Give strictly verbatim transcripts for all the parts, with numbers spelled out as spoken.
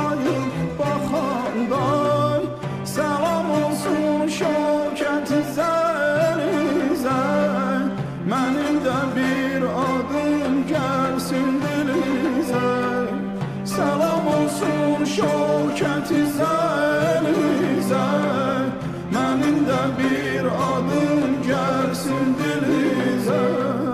arayıp baxandan. Selam olsun Şövkət İzzərinizə, mənim də bir adım gəlsin dilinizə. Selam olsun Şövkət İzzərinizə, mənim də bir adım gəlsin dilinizə.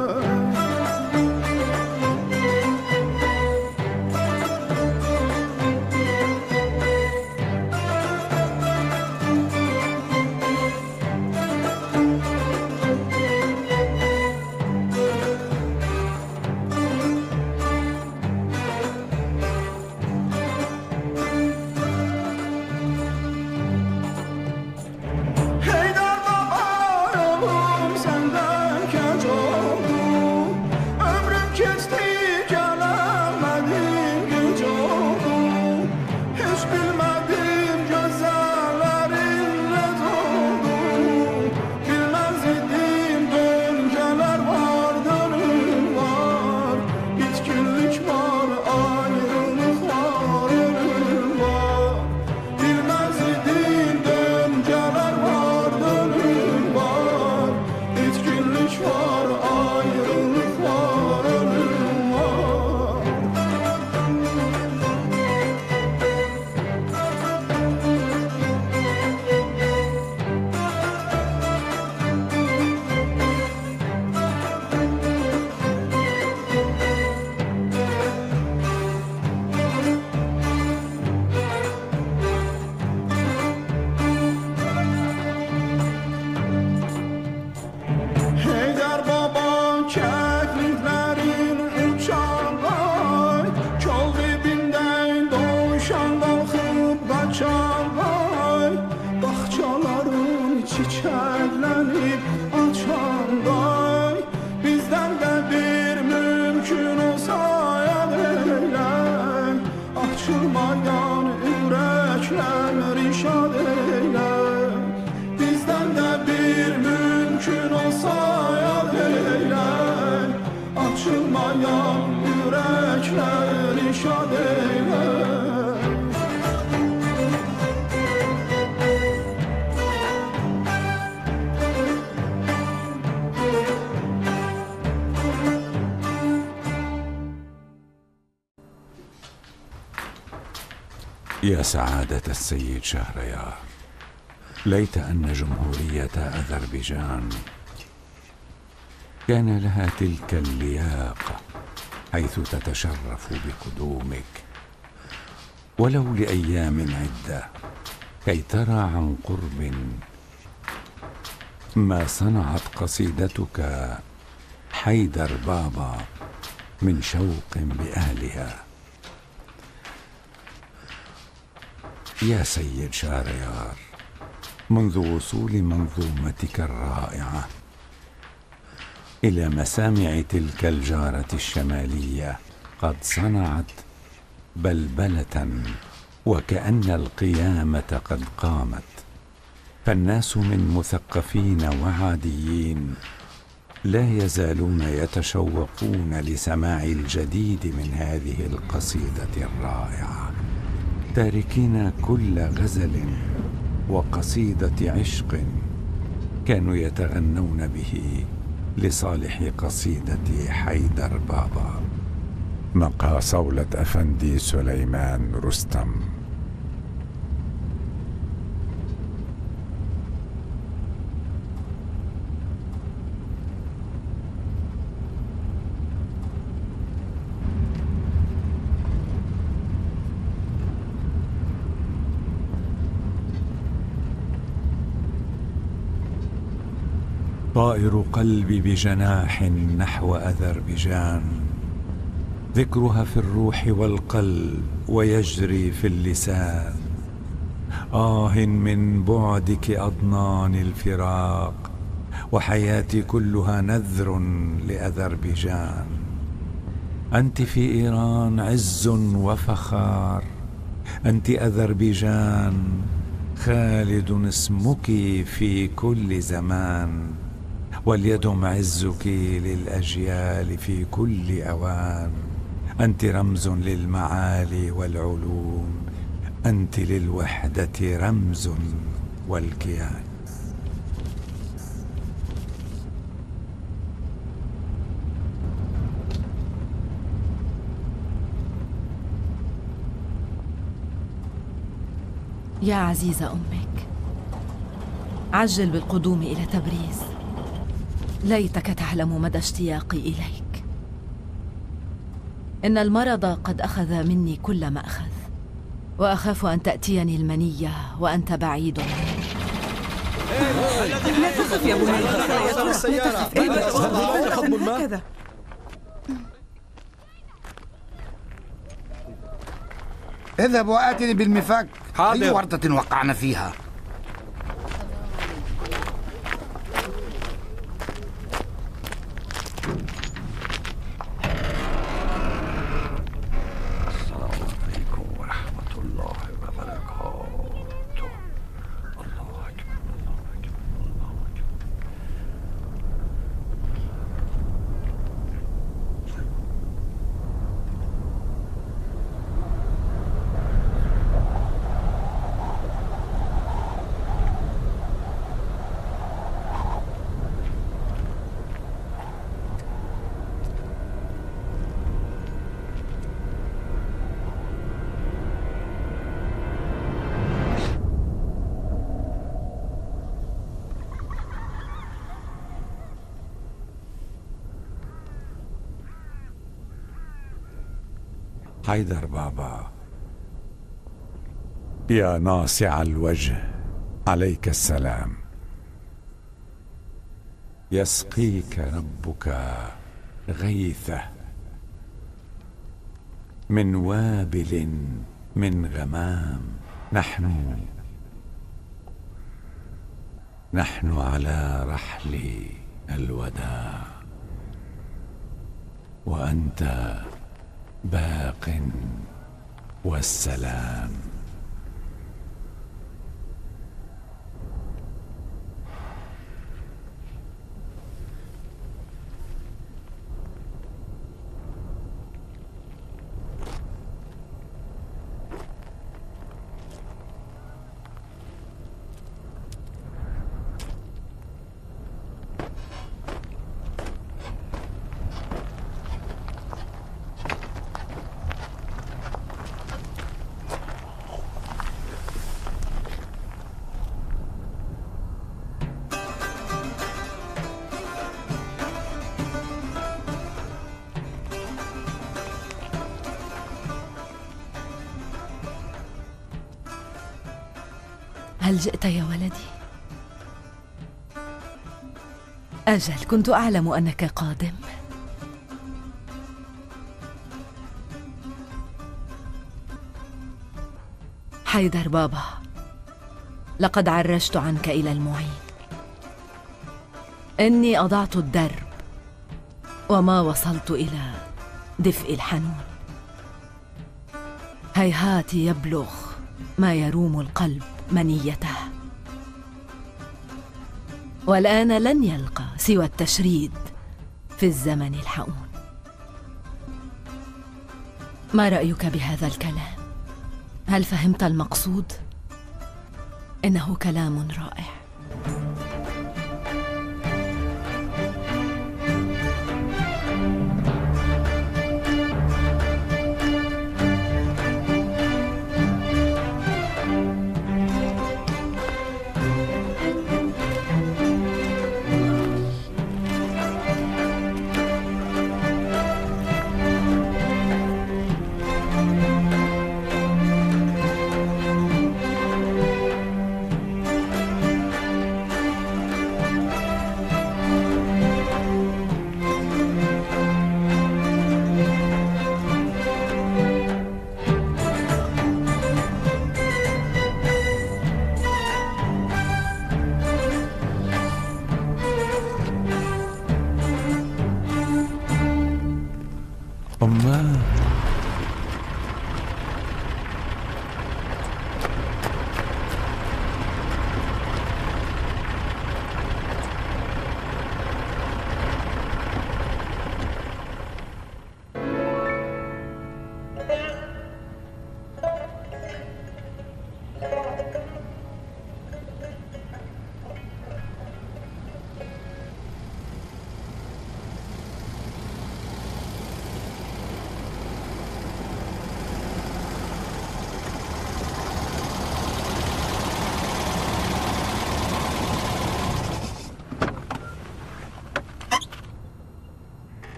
Çiçəklənib açanday, bizdən də bir mümkün olsa yad eylək, açılmayan ürəklər işad eylək. Bizdən də bir mümkün olsa yad eylək, açılmayan ürəklər işad eylək. يا سعادة السيد شهريار، ليت أن جمهورية أذربيجان كان لها تلك اللياقة حيث تتشرف بقدومك ولو لأيام عدة، كي ترى عن قرب ما صنعت قصيدتك حيدر بابا من شوق بأهلها. يا سيد شهريار، منذ وصول منظومتك الرائعة إلى مسامع تلك الجارة الشمالية قد صنعت بلبلة، وكأن القيامة قد قامت، فالناس من مثقفين وعاديين لا يزالون يتشوقون لسماع الجديد من هذه القصيدة الرائعة، تاركين كل غزل وقصيدة عشق كانوا يتغنون به لصالح قصيدة حيدر بابا. نقى صولة أفندي سليمان رستم. طائر قلبي بجناح نحو أذربيجان، ذكرها في الروح والقلب ويجري في اللسان. آه من بعدك أضنان الفراق، وحياتي كلها نذر لأذربيجان. أنت في إيران عز وفخار، أنت أذربيجان خالد اسمك في كل زمان، وليدم عزك للأجيال في كل أوان. أنت رمز للمعالي والعلوم أنت للوحدة رمز والكيان. يا عزيز أمك، عجل بالقدوم إلى تبريز. ليتك تعلم مدى اشتياقي إليك. إن المرض قد أخذ مني كل ما أخذ، وأخاف أن تأتيني المنية وأنت بعيد عني. لا تخف يا بني، لا تخف. هكذا. اذهب وآتني بالمفك. حاضر. أي ورطة وقعنا فيها؟ السلام عليكم ورحمة الله وبركاته. الله أكبر، الله أكبر، الله أكبر. حيدر بابا، يا ناصع الوجه، عليك السلام. يسقيك ربك غيثه من وابل من غمام. نحن نحن على رحل الوداع، وأنت باق والسلام. هل جئت يا ولدي؟ أجل، كنت أعلم أنك قادم. حيدر بابا، لقد عرجت عنك إلى المعين. إني أضعت الدرب وما وصلت إلى دفء الحنون. هيهات يبلغ ما يروم القلب منيته، والآن لن يلقى سوى التشريد في الزمن الحؤون. ما رأيك بهذا الكلام؟ هل فهمت المقصود؟ إنه كلام رائع.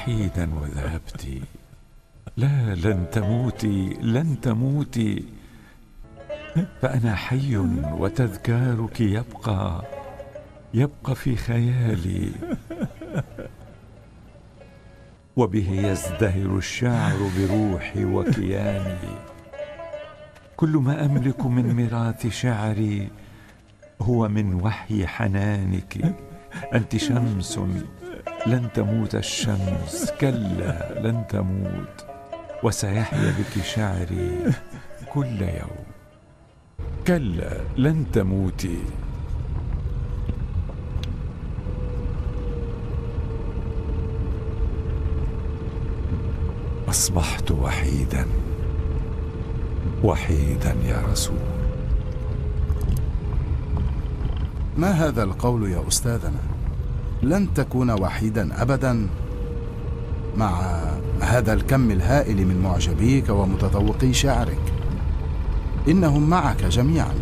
وحيدا وذهبت. لا، لن تموتي، لن تموتي، فأنا حي وتذكارك يبقى يبقى في خيالي، وبه يزدهر الشعر بروحي وكياني. كل ما أملك من ميراث شعري هو من وحي حنانك. أنت شمس، لن تموت الشمس، كلا لن تموت، وسيحيا بك شعري كل يوم. كلا لن تموتي. أصبحت وحيدا، وحيدا يا رسول. ما هذا القول يا أستاذنا؟ لن تكون وحيدا أبدا مع هذا الكم الهائل من معجبيك ومتذوقي شعرك، إنهم معك جميعا.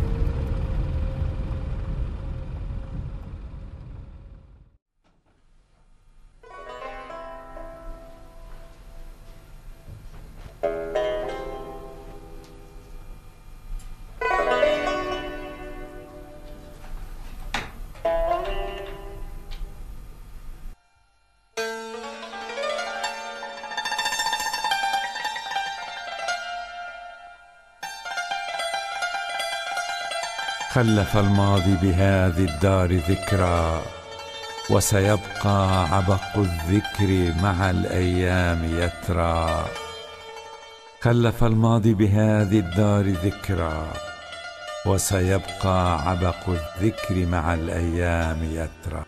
خلف الماضي بهذه الدار ذكرى، وسيبقى عبق الذكر مع الأيام يترى. خلف الماضي بهذه الدار ذكرى، وسيبقى عبق الذكر مع الأيام يترى.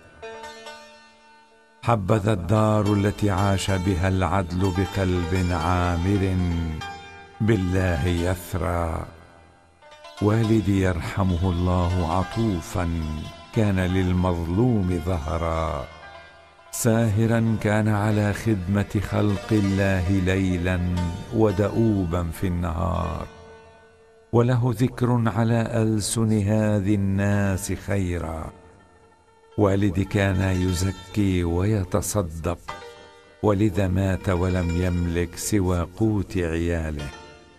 حبذا الدار التي عاش بها العدل بقلب عامر بالله يثرى. والدي يرحمه الله عطوفا كان للمظلوم ظهرا. ساهرا كان على خدمة خلق الله ليلا ودؤوبا في النهار. وله ذكر على ألسن هذه الناس خيرا. والدي كان يزكي ويتصدق، ولذا مات ولم يملك سوى قوت عياله.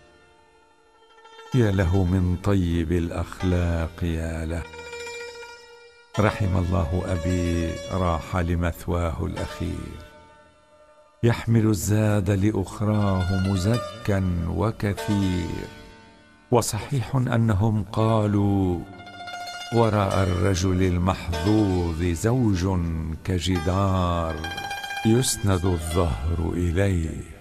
يا له من طيب الأخلاق، يا له. رحم الله أبي راح لمثواه الأخير، يحمل الزاد لأخراه مزكا وكثير. وصحيح أنهم قالوا: وراء الرجل المحظوظ زوج كجدار يسند الظهر إليه.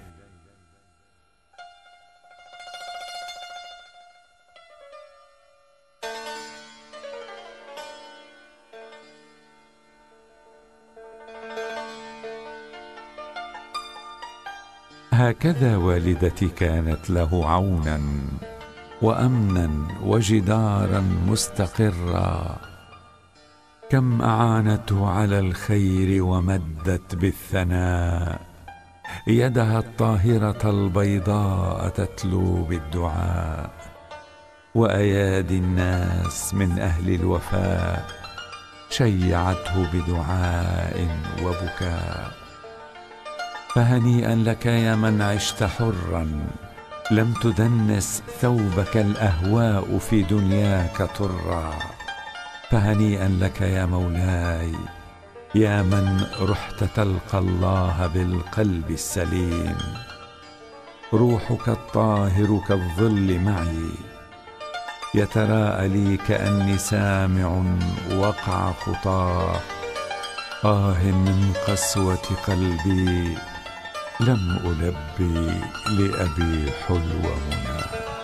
هكذا والدتي كانت له عونا وأمنا وجدارا مستقرا. كم أعانته على الخير ومدت بالثناء يدها الطاهرة البيضاء تتلو بالدعاء. وأيادي الناس من أهل الوفاء شيعته بدعاء وبكاء. فهنيئا لك يا من عشت حرا، لم تدنس ثوبك الأهواء في دنياك طرا. فهنيئا لك يا مولاي يا من رحت تلقى الله بالقلب السليم. روحك الطاهر كالظل معي، يتراءى لي كأني سامع وقع خطاه. آه من قسوة قلبي لم ألبي لأبي حلو منى.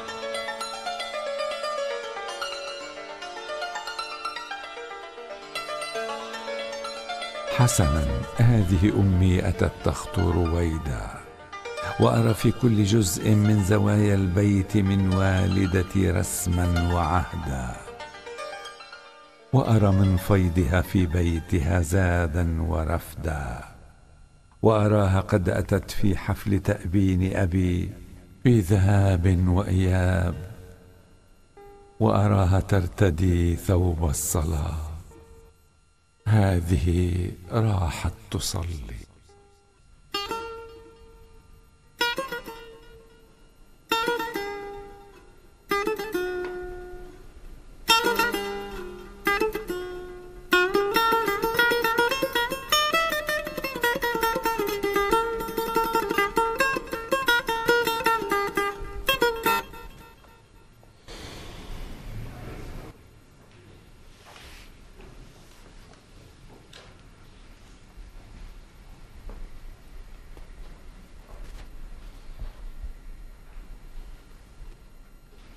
حسنا، هذه أمي أتت تخطو رويدا، وأرى في كل جزء من زوايا البيت من والدتي رسما وعهدا. وأرى من فيضها في بيتها زادا ورفدا. وأراها قد أتت في حفل تأبين أبي في ذهاب وإياب. وأراها ترتدي ثوب الصلاة. هذه راحت تصلي.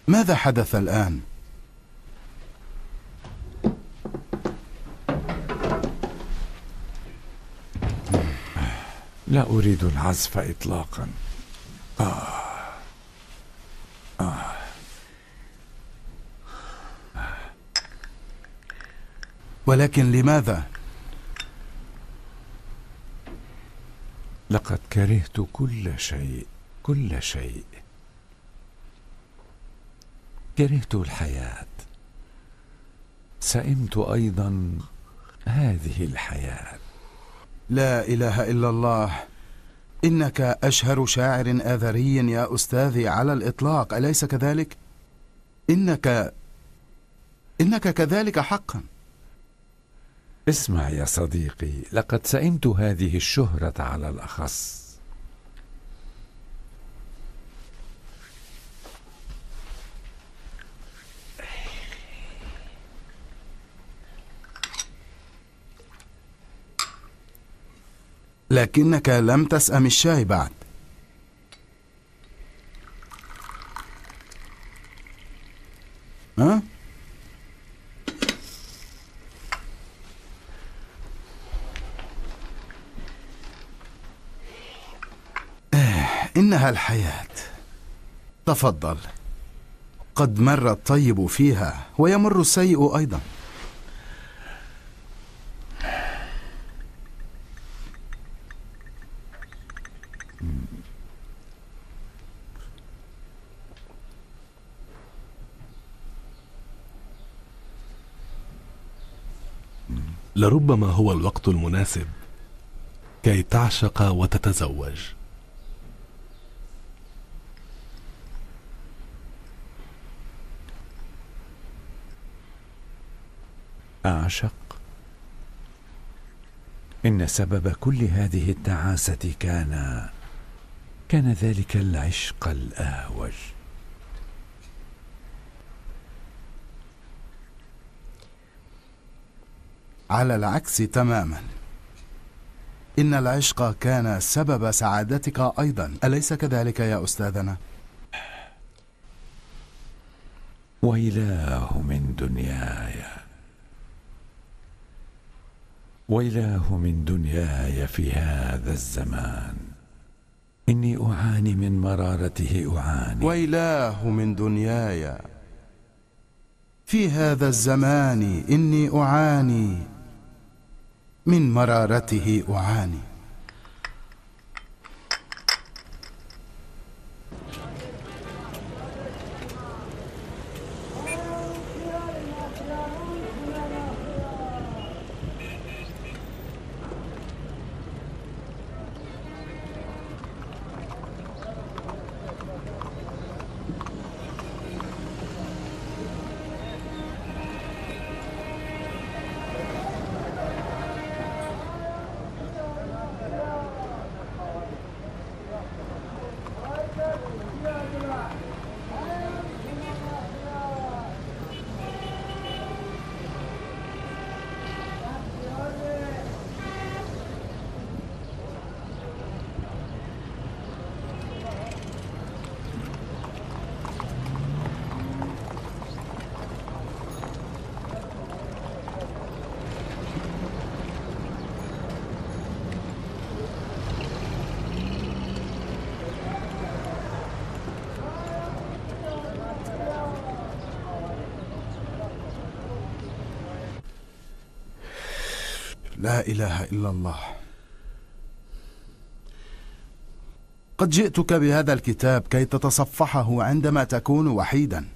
ماذا حدث الآن؟ لا أريد العزف إطلاقا. آه. آه. ولكن لماذا؟ لقد كرهت كل شيء، كل شيء. كرهت الحياة، سئمت أيضا هذه الحياة. لا إله إلا الله، إنك أشهر شاعر آذري يا أستاذي على الإطلاق، أليس كذلك؟ إنك إنك كذلك حقا. اسمع يا صديقي، لقد سئمت هذه الشهرة على الأخص. لكنك لم تسأم الشاي بعد. ها؟ إنها الحياة. تفضل، قد مر الطيب فيها ويمر السيء أيضا. لربما هو الوقت المناسب كي تعشق وتتزوج. أعشق؟ إن سبب كل هذه التعاسة كان كان ذلك العشق الأهوج. على العكس تماما، إن العشق كان سبب سعادتك أيضا، أليس كذلك يا أستاذنا؟ ويلاه من دنياي، ويلاه من دنياي في هذا الزمان، إني أعاني من مرارته أعاني. ويلاه من دنياي في هذا الزمان، إني أعاني من مرارته أعاني. لا إله إلا الله. قد جئتك بهذا الكتاب كي تتصفحه عندما تكون وحيدا.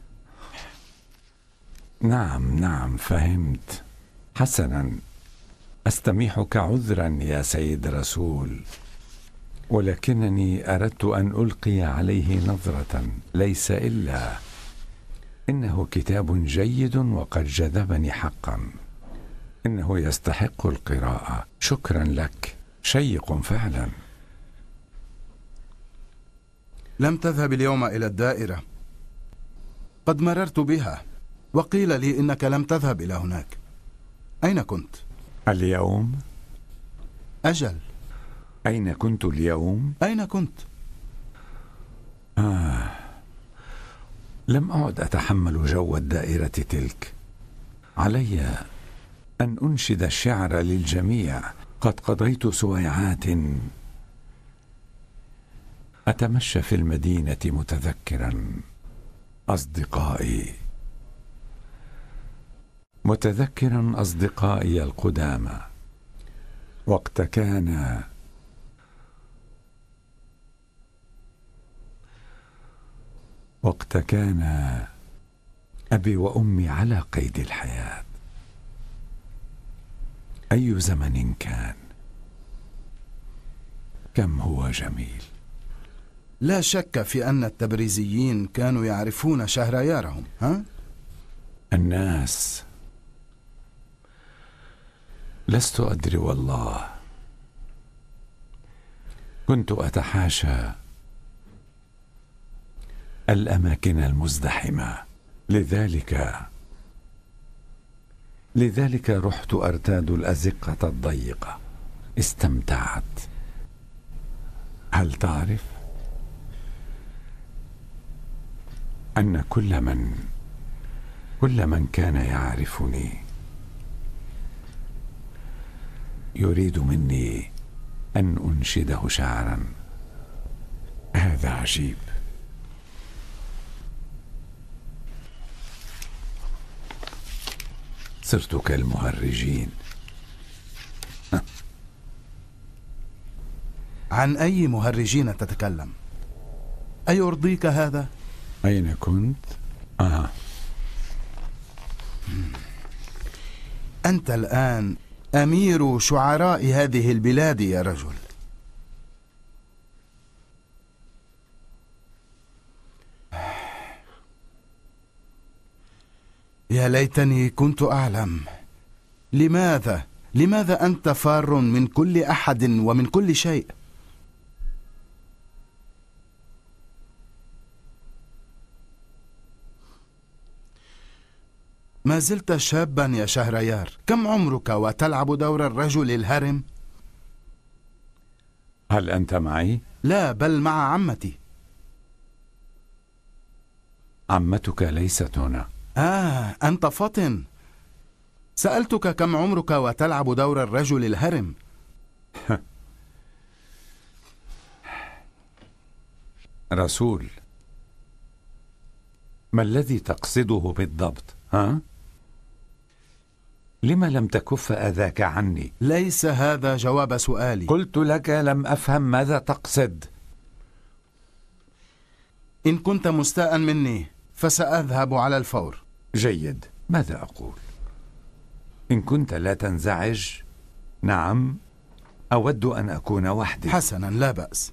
نعم نعم، فهمت. حسنا، أستميحك عذرا يا سيد رسول، ولكنني أردت أن ألقي عليه نظرة، ليس إلا إنه كتاب جيد وقد جذبني حقا. إنه يستحق القراءة. شكرا لك، شيق فعلا. لم تذهب اليوم إلى الدائرة؟ قد مررت بها وقيل لي إنك لم تذهب إلى هناك. أين كنت؟ اليوم؟ أجل، أين كنت اليوم؟ أين كنت؟ آه لم أعد أتحمل جو الدائرة تلك. علي أن أنشد الشعر للجميع. قد قضيت سويعات أتمشى في المدينة متذكرا أصدقائي متذكرا أصدقائي القدامى. وقت كان وقت كان أبي وأمي على قيد الحياة. أي زمن كان، كم هو جميل. لا شك في أن التبريزيين كانوا يعرفون شهريارهم. ها؟ الناس لست أدري والله. كنت أتحاشى الأماكن المزدحمة، لذلك لذلك رحت أرتاد الأزقة الضيقة. استمتعت. هل تعرف أن كل من كل من كان يعرفني يريد مني أن أنشده شعرا؟ هذا عجيب. صرت كالمهرجين. عن أي مهرجين تتكلم؟ أيرضيك هذا؟ أين كنت؟ آه. أنت الآن أمير شعراء هذه البلاد يا رجل. يا ليتني كنت أعلم. لماذا؟ لماذا أنت فار من كل أحد ومن كل شيء؟ ما زلت شابا يا شهريار. كم عمرك وتلعب دور الرجل الهرم؟ هل أنت معي؟ لا، بل مع عمتي. عمتك ليست هنا. آه، أنت فطن. سألتك كم عمرك وتلعب دور الرجل الهرم. رسول، ما الذي تقصده بالضبط؟ ها؟ لم لم تكف أذاك عني؟ ليس هذا جواب سؤالي. قلت لك لم أفهم ماذا تقصد. إن كنت مستاء مني فسأذهب على الفور. جيد، ماذا أقول؟ إن كنت لا تنزعج، نعم، أود أن أكون وحدي. حسنا، لا بأس.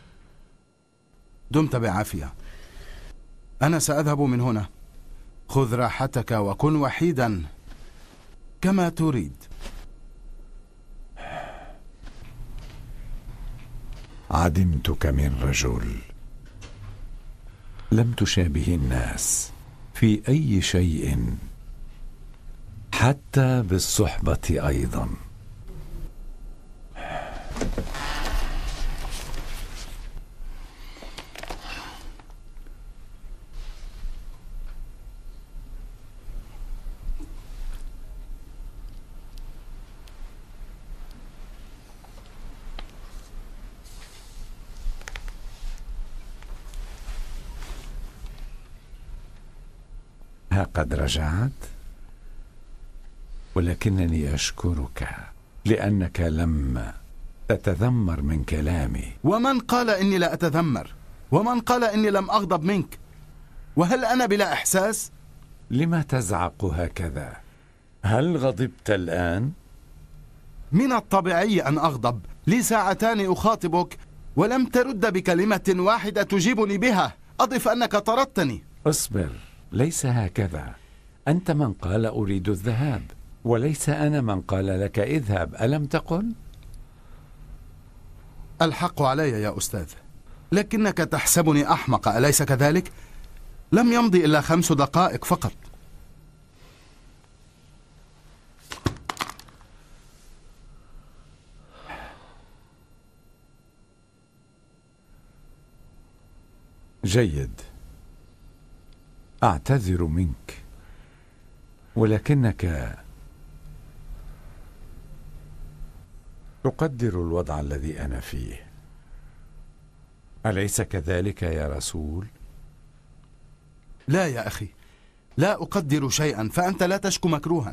دمت بعافية. أنا سأذهب من هنا. خذ راحتك وكن وحيدا كما تريد. عدمتك من رجل. لم تشابه الناس في أي شيء، حتى بالصحبة أيضا. ها قد رجعت، ولكنني أشكرك لأنك لم تتذمر من كلامي. ومن قال إني لا أتذمر؟ ومن قال إني لم أغضب منك؟ وهل أنا بلا إحساس؟ لما تزعق هكذا؟ هل غضبت الآن؟ من الطبيعي أن أغضب. لي ساعتان أخاطبك ولم ترد بكلمة واحدة تجيبني بها. أضف أنك طردتني. اصبر، ليس هكذا. أنت من قال أريد الذهاب، وليس أنا من قال لك اذهب. ألم تقل؟ الحق علي يا أستاذ، لكنك تحسبني أحمق، أليس كذلك؟ لم يمضي إلا خمس دقائق فقط. جيد. أعتذر منك، ولكنك تقدر الوضع الذي أنا فيه، أليس كذلك يا رسول؟ لا يا أخي، لا أقدر شيئا، فأنت لا تشكو مكروها.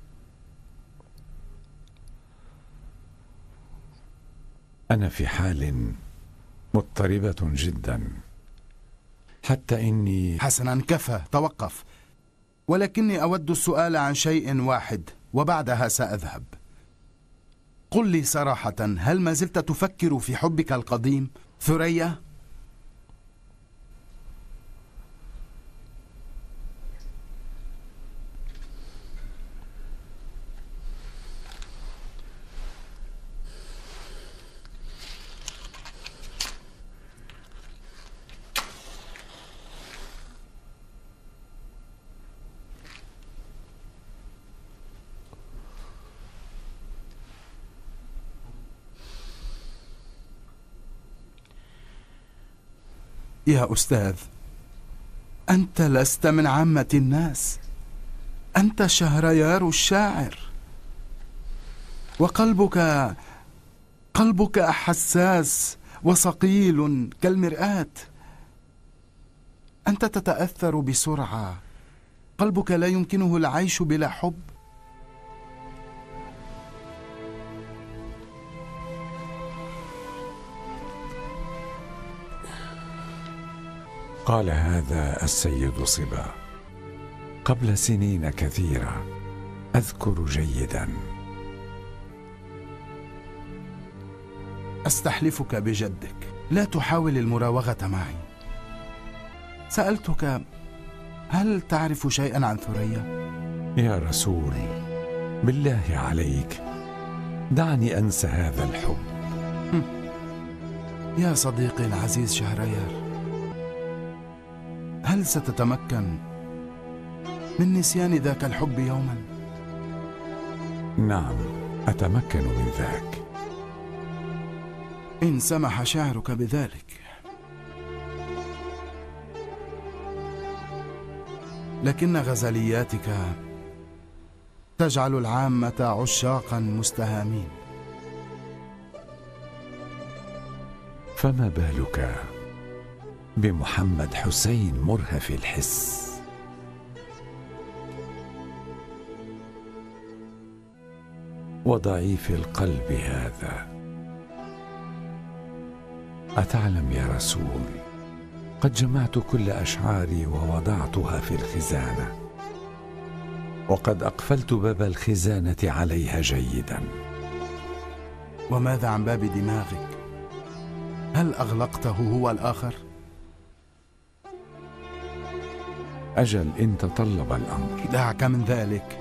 أنا في حال مضطربة جدا، حتى إني... حسنا، كفى، توقف. ولكني أود السؤال عن شيء واحد وبعدها سأذهب. قل لي صراحة، هل ما زلت تفكر في حبك القديم ثريا؟ يا أستاذ، أنت لست من عامة الناس، أنت شهريار الشاعر، وقلبك قلبك حساس وصقيل كالمرآة. أنت تتأثر بسرعة، قلبك لا يمكنه العيش بلا حب. قال هذا السيد صبا قبل سنين كثيرة، أذكر جيدا. أستحلفك بجدك، لا تحاول المراوغة معي. سألتك، هل تعرف شيئا عن ثريا؟ يا رسول، بالله عليك دعني أنسى هذا الحب. يا صديقي العزيز شهريار، هل ستتمكن من نسيان ذاك الحب يوما؟ نعم، أتمكن من ذاك إن سمح شعرك بذلك. لكن غزلياتك تجعل العامة عشاقا مستهامين. فما بالك بمحمد حسين مرهف الحس؟ وضعيف القلب هذا. أتعلم يا رسول، قد جمعت كل أشعاري ووضعتها في الخزانة، وقد أقفلت باب الخزانة عليها جيدا. وماذا عن باب دماغك؟ هل أغلقته هو الآخر؟ أجل إن تطلب الأمر. دعك من ذلك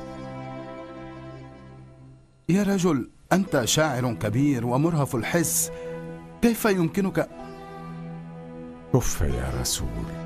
يا رجل، أنت شاعر كبير ومرهف الحس، كيف يمكنك؟ كف يا رسول.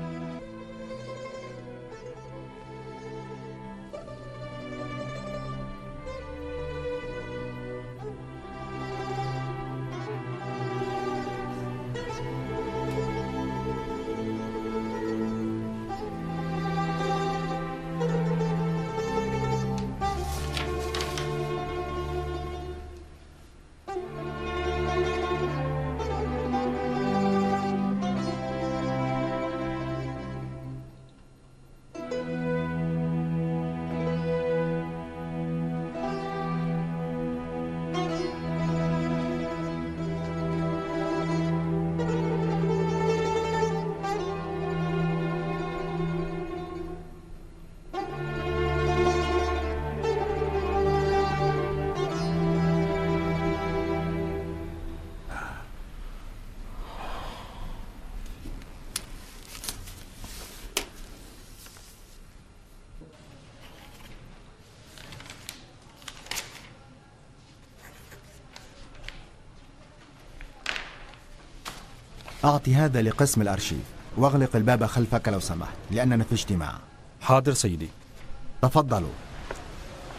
أعطي هذا لقسم الأرشيف واغلق الباب خلفك لو سمحت، لأننا في اجتماع. حاضر سيدي. تفضلوا.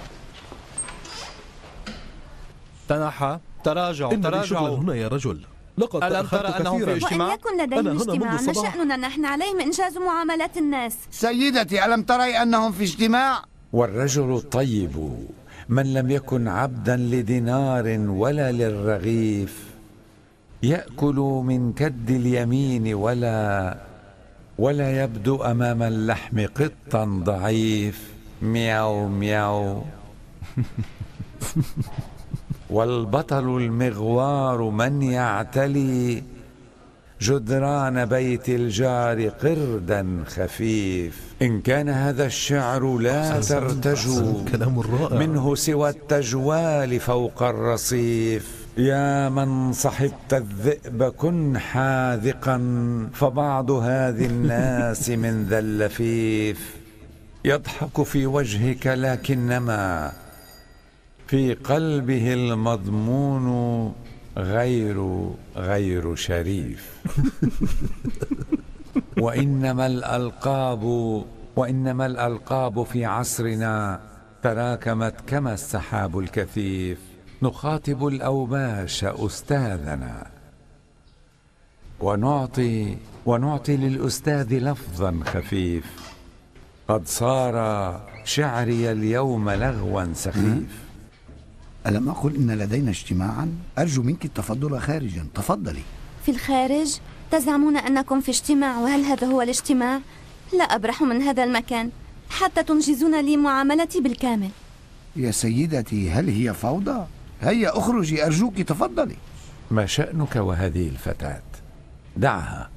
تنحى. تراجعوا إن تراجعوا هنا يا رجل. لقد ألم تأخرت ترى أنهم في كثيرا. اجتماع؟ وإن يكن لديهم أنا هنا اجتماع منذ ما الصباح. شأننا نحن؟ عليهم إنجاز معاملات الناس. سيدتي ألم تري أنهم في اجتماع؟ والرجل الطيب من لم يكن عبدا لدينار ولا للرغيف يأكل من كد اليمين ولا ولا يبدو أمام اللحم قطا ضعيف. مياو مياو. والبطل المغوار من يعتلي جدران بيت الجار قردا خفيف. إن كان هذا الشعر لا ترتجو منه سوى التجوال فوق الرصيف. يا من صحبت الذئب كن حاذقا، فبعض هذه الناس من ذا اللفيف يضحك في وجهك لكنما في قلبه المضمون غير غير شريف. وإنما الألقاب وإنما الألقاب في عصرنا تراكمت كما السحاب الكثيف. نخاطب الأوباش أستاذنا ونعطي ونعطي للأستاذ لفظا خفيف. قد صار شعري اليوم لغوا سخيف. ألم أقل إن لدينا اجتماعا؟ أرجو منك التفضل خارجا. تفضلي. في الخارج؟ تزعمون أنكم في اجتماع، وهل هذا هو الاجتماع؟ لا أبرح من هذا المكان حتى تنجزون لي معاملتي بالكامل. يا سيدتي هل هي فوضى؟ هيا أخرجي أرجوك. تفضلي. ما شأنك وهذه الفتاة؟ دعها.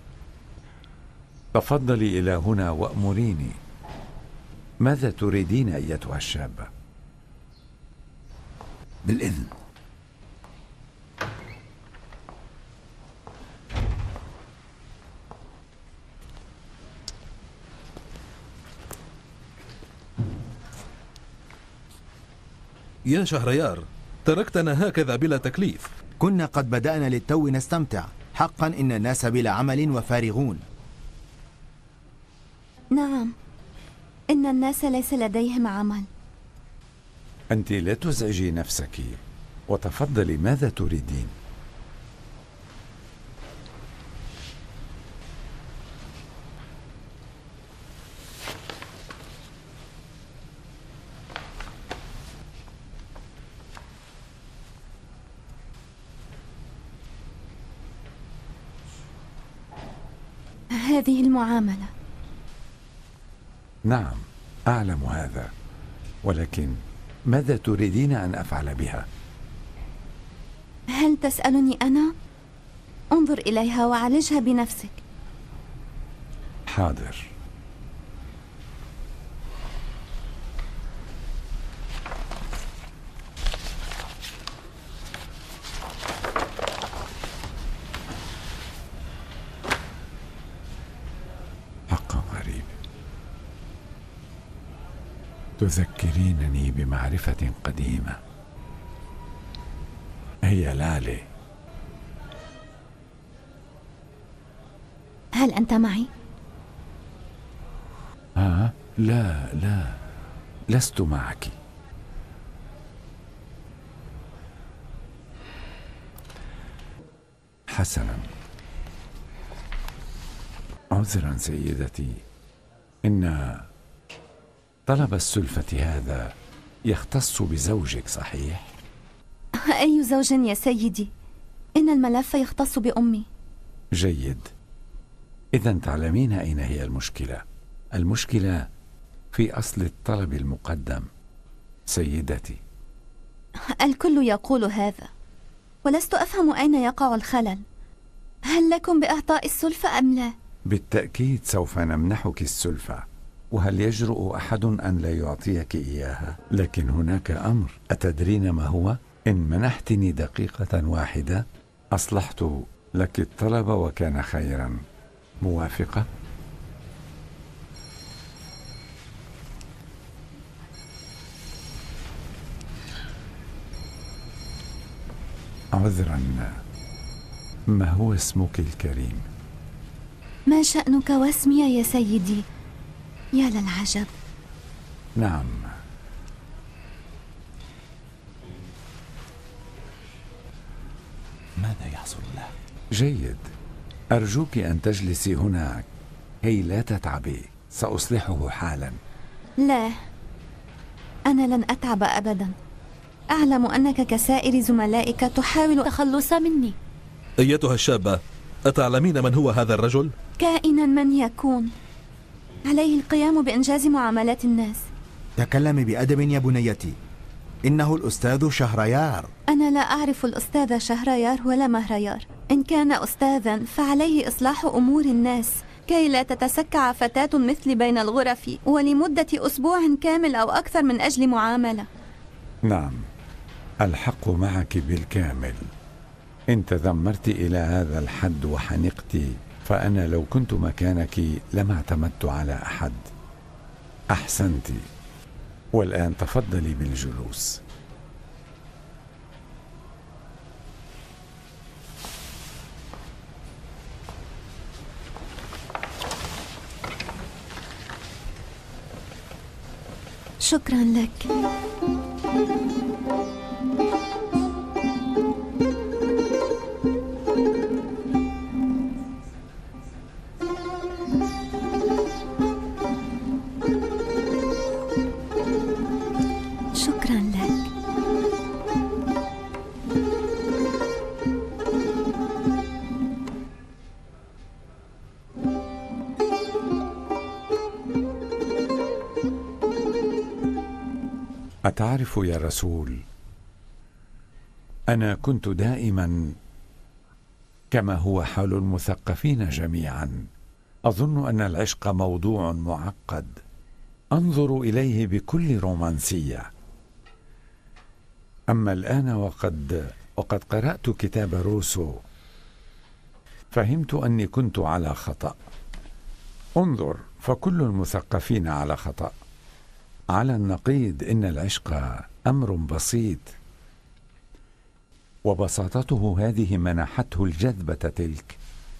تفضلي إلى هنا وأمريني. ماذا تريدين أيتها الشابة؟ بالإذن. يا شهريار، تركتنا هكذا بلا تكليف. كنا قد بدأنا للتو نستمتع. حقا إن الناس بلا عمل وفارغون. نعم، إن الناس ليس لديهم عمل. أنت لا تزعجي نفسك وتفضلي. ماذا تريدين؟ هذه المعاملة. نعم أعلم هذا، ولكن ماذا تريدين أن أفعل بها؟ هل تسألني أنا؟ انظر إليها وعالجها بنفسك. حاضر. حقا غريب. تذكرينني بمعرفة قديمة. هي لالي. هل أنت معي؟ ها؟ لا لا، لست معك. حسنا. عذرا سيدتي، إن طلب السلفة هذا يختص بزوجك، صحيح؟ أي زوج يا سيدي؟ إن الملف يختص بأمي. جيد. إذا تعلمين أين هي المشكلة. المشكلة في أصل الطلب المقدم سيدتي. الكل يقول هذا، ولست أفهم أين يقع الخلل. هل لكم بإعطاء السلفة أم لا؟ بالتأكيد سوف نمنحك السلفة، وهل يجرؤ أحد أن لا يعطيك إياها؟ لكن هناك أمر، أتدرين ما هو؟ إن منحتني دقيقة واحدة أصلحت لك الطلب وكان خيرا. موافقة؟ عذرا، ما هو اسمك الكريم؟ ما شأنك واسمي يا سيدي؟ يا للعجب. نعم، ماذا يحصل له؟ جيد، أرجوك أن تجلسي هناك كي لا تتعبي، سأصلحه حالا. لا، أنا لن أتعب أبدا. أعلم أنك كسائر زملائك تحاول التخلص مني. أيتها الشابة، أتعلمين من هو هذا الرجل؟ كائنا من يكون، عليه القيام بإنجاز معاملات الناس. تكلمي بأدب يا بنيتي، إنه الأستاذ شهريار. أنا لا أعرف الأستاذ شهريار ولا مهريار. إن كان أستاذا فعليه إصلاح أمور الناس كي لا تتسكع فتاة مثلي بين الغرف ولمدة أسبوع كامل أو أكثر من أجل معاملة. نعم، الحق معك بالكامل. إن تذمرت إلى هذا الحد وحنقت، فأنا لو كنت مكانك لما اعتمدت على أحد. أحسنت، والآن تفضلي بالجلوس. شكرا لك. شكرا لك. أتعرف يا رسول، أنا كنت دائما كما هو حال المثقفين جميعا أظن أن العشق موضوع معقد أنظر إليه بكل رومانسية. أما الآن وقد وقد قرأت كتاب روسو فهمت أني كنت على خطأ. انظر، فكل المثقفين على خطأ. على النقيض، إن العشق أمر بسيط، وبساطته هذه منحته الجذبة تلك.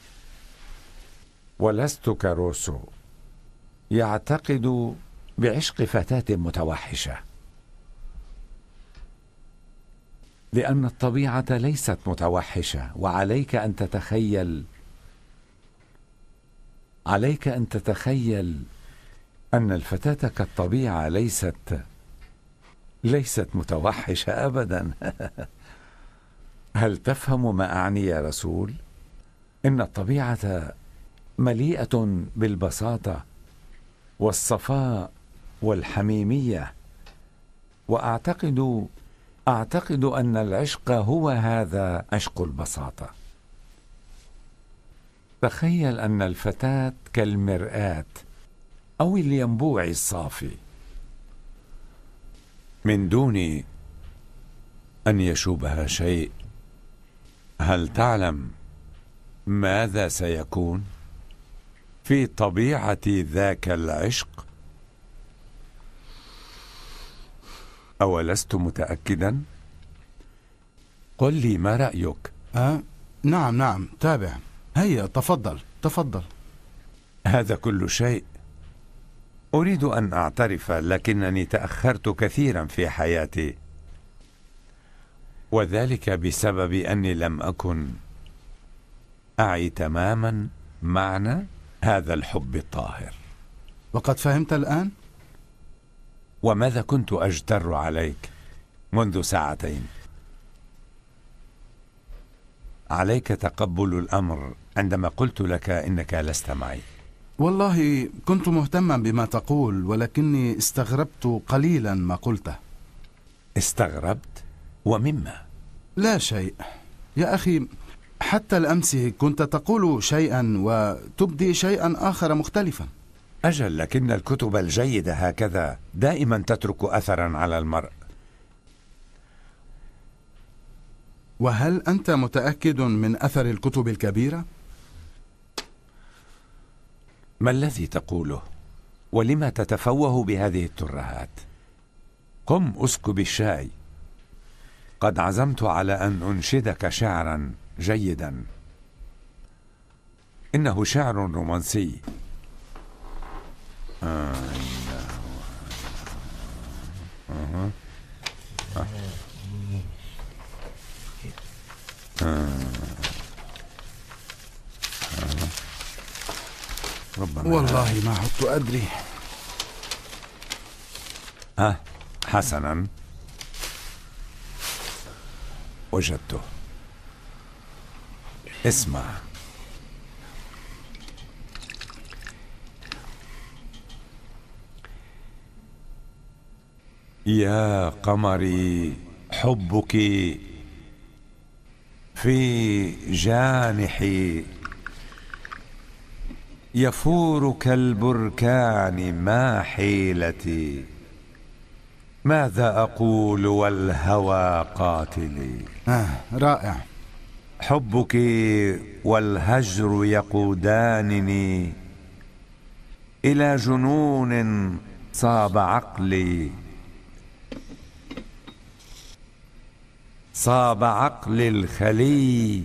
ولست كروسو يعتقد بعشق فتاة متوحشة، لأن الطبيعة ليست متوحشة. وعليك أن تتخيل عليك أن تتخيل أن الفتاة كالطبيعة ليست ليست متوحشة أبدا. هل تفهم ما أعني يا رسول؟ إن الطبيعة مليئة بالبساطة والصفاء والحميمية، وأعتقد أعتقد أن العشق هو هذا عشق البساطة. تخيل أن الفتاة كالمرآة أو الينبوع الصافي، من دون أن يشوبها شيء. هل تعلم ماذا سيكون في طبيعة ذاك العشق؟ أولست متأكدا؟ قل لي ما رأيك؟ آه نعم نعم، تابع. هيا تفضل تفضل. هذا كل شيء. أريد أن أعترف، لكنني تأخرت كثيرا في حياتي، وذلك بسبب أني لم أكن أعي تماما معنى هذا الحب الطاهر. وقد فهمت الآن؟ وماذا كنت أجتر عليك منذ ساعتين؟ عليك تقبل الأمر عندما قلت لك إنك لست معي. والله كنت مهتما بما تقول، ولكني استغربت قليلا ما قلته. استغربت؟ ومما؟ لا شيء يا أخي، حتى الأمس كنت تقول شيئا وتبدي شيئا آخر مختلفا. أجل، لكن الكتب الجيدة هكذا دائما تترك أثرا على المرء. وهل أنت متأكد من أثر الكتب الكبيرة؟ ما الذي تقوله؟ ولما تتفوه بهذه الترهات؟ قم اسكب الشاي. قد عزمت على أن أنشدك شعرا جيدا، إنه شعر رومانسي. آه. آه. آه. ربما والله ما عدت أدري. ها حسنا، وجدته. اسمع، يا قمري حبك في جانحي يفور كالبركان، ما حيلتي، ماذا أقول والهوى قاتلي. آه رائع. حبك والهجر يقودانني إلى جنون صاب عقلي، صاب عقلي الخلي،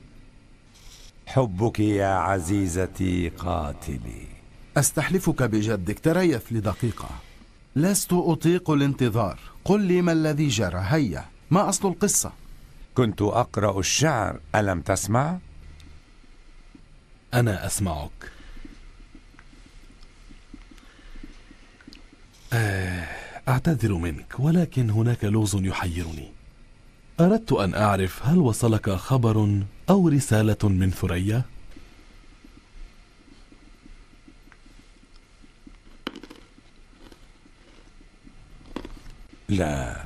حبك يا عزيزتي قاتلي. أستحلفك بجدك، تريث لدقيقة، لست أطيق الانتظار. قل لي ما الذي جرى، هيا، ما أصل القصة؟ كنت أقرأ الشعر، ألم تسمع؟ أنا أسمعك. آه، أعتذر منك، ولكن هناك لغز يحيرني. أردت أن أعرف هل وصلك خبر أو رسالة من ثريا؟ لا،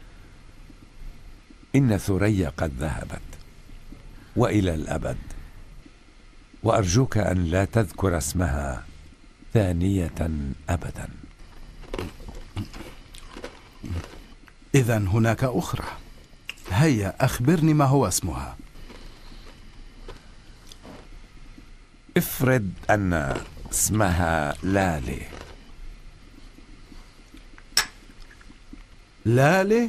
إن ثريا قد ذهبت وإلى الأبد، وأرجوك أن لا تذكر اسمها ثانية أبدا. إذن هناك أخرى، هيا أخبرني ما هو اسمها. افرض أن اسمها لالي. لالي؟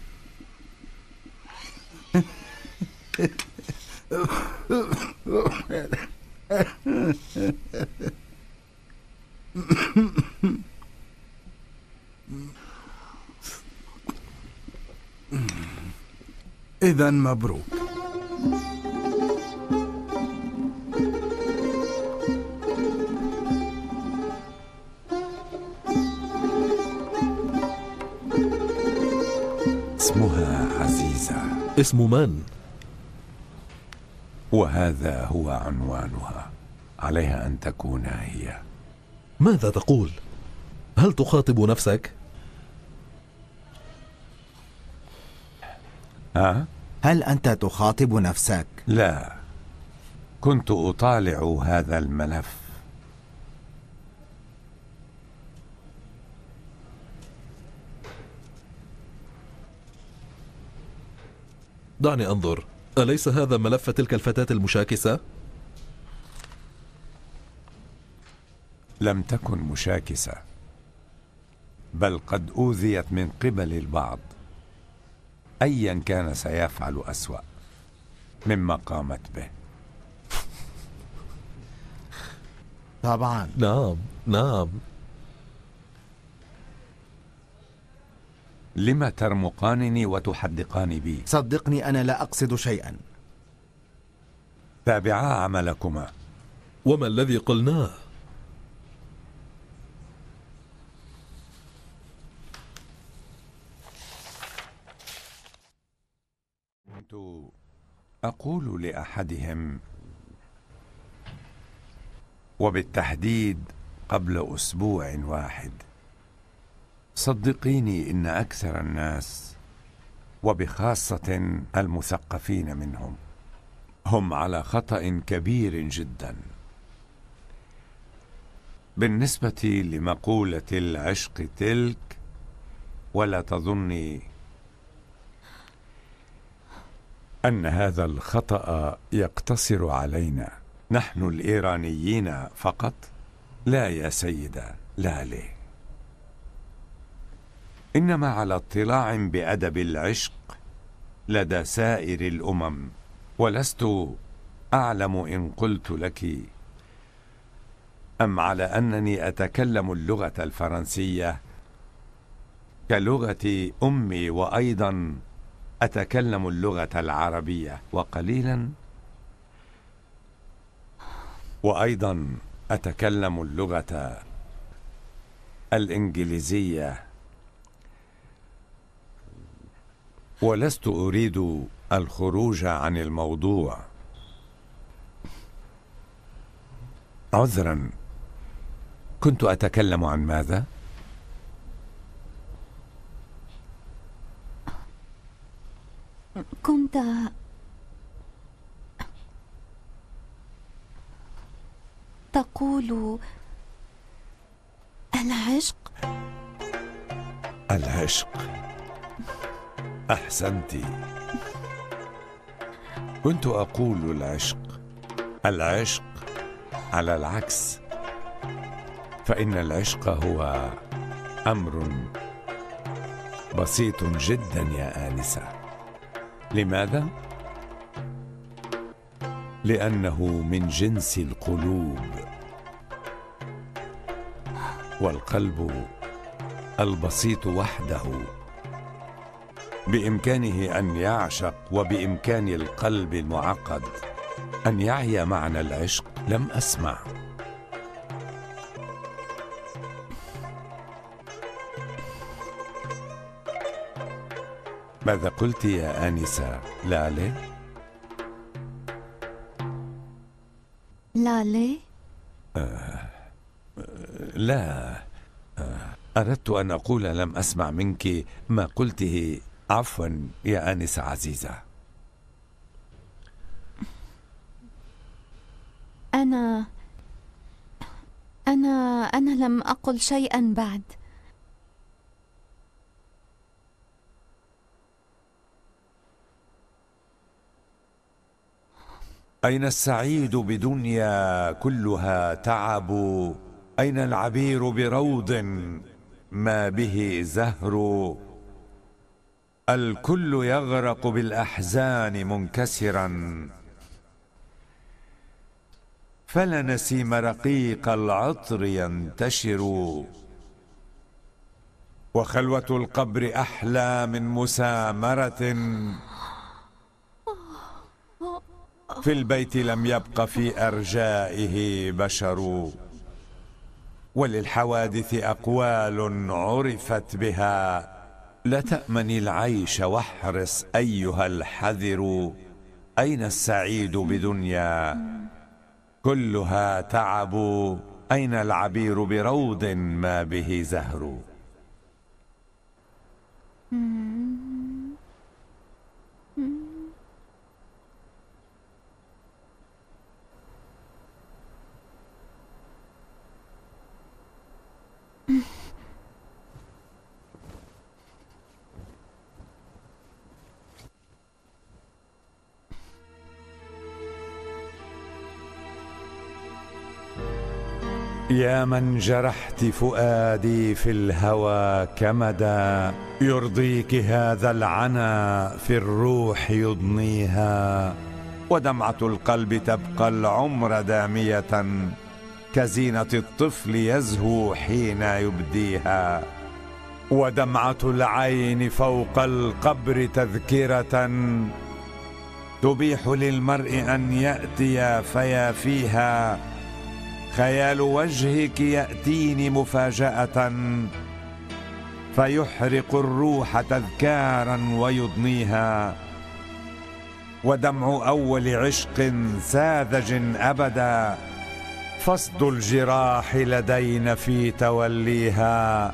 إذن مبروك. اسمها عزيزة. اسم من؟ وهذا هو عنوانها، عليها أن تكون هي. ماذا تقول؟ هل تخاطب نفسك؟ ها؟ هل أنت تخاطب نفسك؟ لا، كنت أطالع هذا الملف. دعني أنظر. أليس هذا ملف تلك الفتاة المشاكسة؟ لم تكن مشاكسة، بل قد أوذيت من قبل البعض. أيا كان سيفعل أسوأ مما قامت به. طبعا. نعم نعم. لم ترمقانني وتحدقان بي؟ صدقني أنا لا أقصد شيئا. تابعا عملكما. وما الذي قلناه؟ كنت أقول لأحدهم، وبالتحديد قبل أسبوع واحد، صدقيني إن أكثر الناس، وبخاصة المثقفين منهم، هم على خطأ كبير جدا بالنسبة لمقولة العشق تلك. ولا تظني أن هذا الخطأ يقتصر علينا نحن الإيرانيين فقط. لا يا سيدة لالي، إنما على اطلاع بأدب العشق لدى سائر الأمم. ولست أعلم إن قلت لك أم على أنني أتكلم اللغة الفرنسية كلغة أمي، وأيضا أتكلم اللغة العربية وقليلا، وأيضا أتكلم اللغة الإنجليزية، ولست أريد الخروج عن الموضوع. عذرا، كنت أتكلم عن ماذا؟ كنت تقول العشق. العشق، أحسنت. كنت أقول العشق. العشق على العكس، فإن العشق هو أمر بسيط جدا يا آنسة. لماذا؟ لأنه من جنس القلوب، والقلب البسيط وحده بإمكانه أن يعشق، وبإمكان القلب المعقد أن يعي معنى العشق. لم أسمع. ماذا قلت يا آنسة لالي؟ لالي؟ آه لا، آه أردت أن أقول لم أسمع منك ما قلته. عفوا يا آنسة عزيزة. أنا أنا أنا لم أقل شيئا بعد. أين السعيد بدنيا كلها تعب؟ أين العبير بروض ما به زهر؟ الكل يغرق بالأحزان منكسرا، فلا نسيم رقيق العطر ينتشر، وخلوة القبر أحلى من مسامرة، في البيت لم يبق في أرجائه بشر، وللحوادث أقوال عرفت بها، لا تأمن العيش واحرص أيها الحذر. أين السعيد بدنيا كلها تعب؟ أين العبير بروض ما به زهر؟ يا من جرحت فؤادي في الهوى كمدا، يرضيك هذا العنا في الروح يضنيها، ودمعة القلب تبقى العمر دامية، كزينة الطفل يزهو حين يبديها، ودمعة العين فوق القبر تذكرة، تبيح للمرء أن يأتي فيافيها، خيال وجهك يأتيني مفاجأة، فيحرق الروح تذكارا ويضنيها، ودمع أول عشق ساذج أبدا، فصد الجراح لدينا في توليها،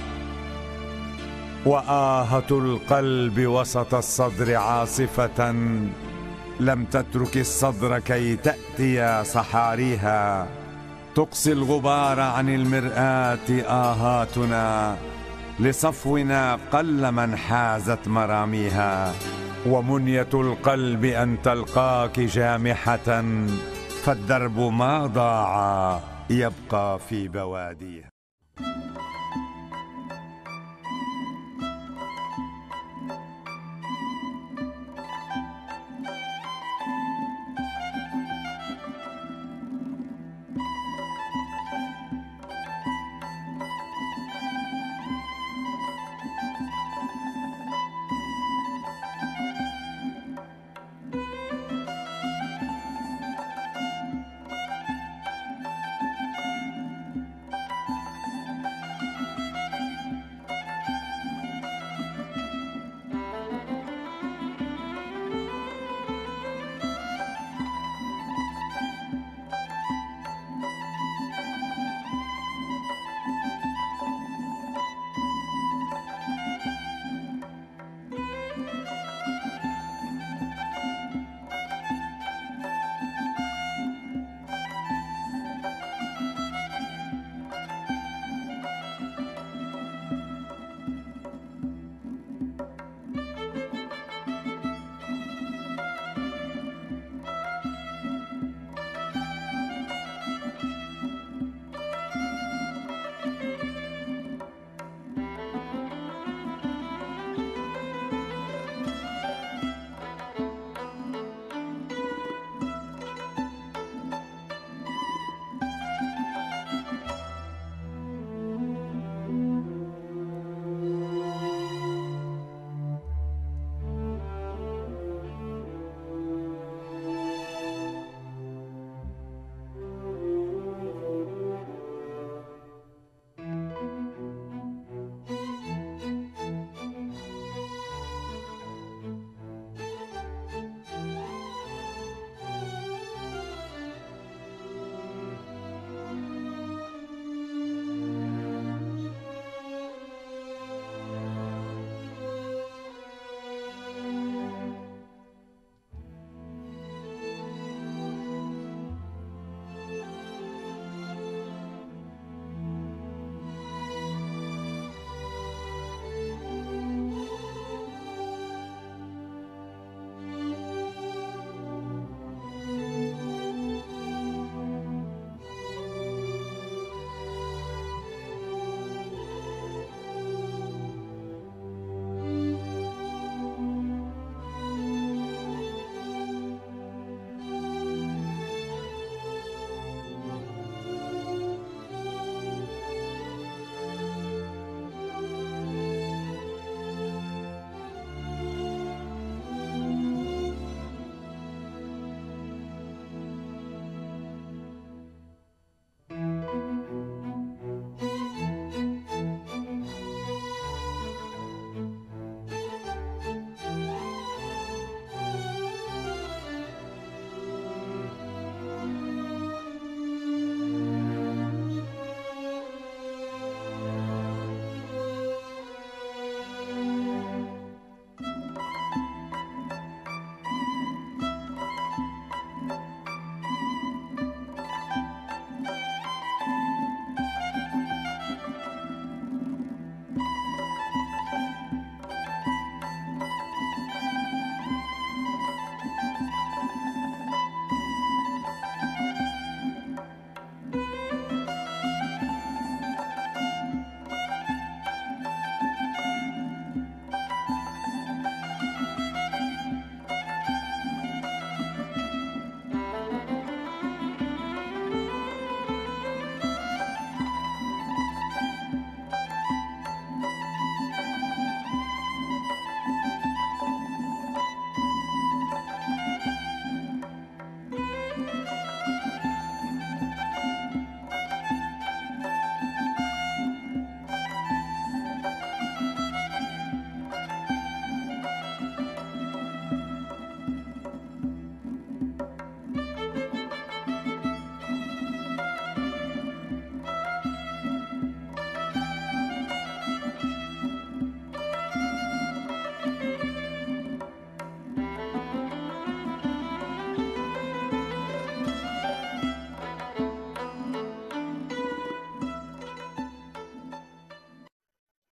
وآهة القلب وسط الصدر عاصفة، لم تترك الصدر كي تأتي صحاريها، تقصي الغبار عن المرآة آهاتنا، لصفونا قل من حازت مراميها، ومنية القلب أن تلقاك جامحة، فالدرب ما ضاع يبقى في بواديها.